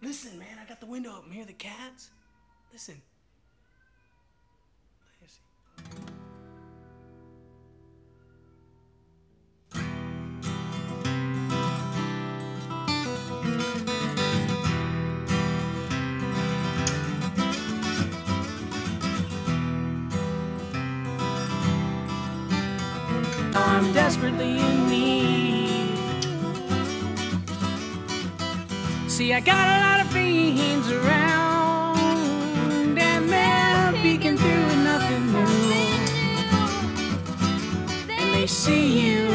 Listen, man, I got the window up and hear the cats. Listen. I'm desperately in need. See, I got a lot of fiends around, and they're peeking through and nothing new. And they see you.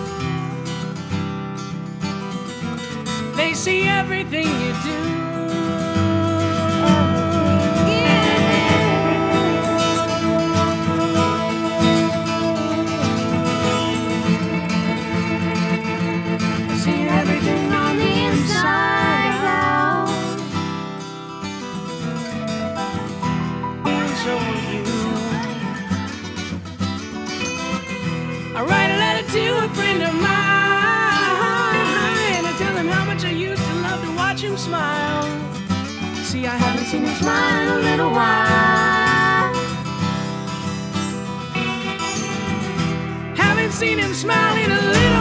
They see everything you do. I write a letter to a friend of mine. I tell him how much I used to love to watch him smile. See, I haven't seen him smile in a little while. Haven't seen him smile in a little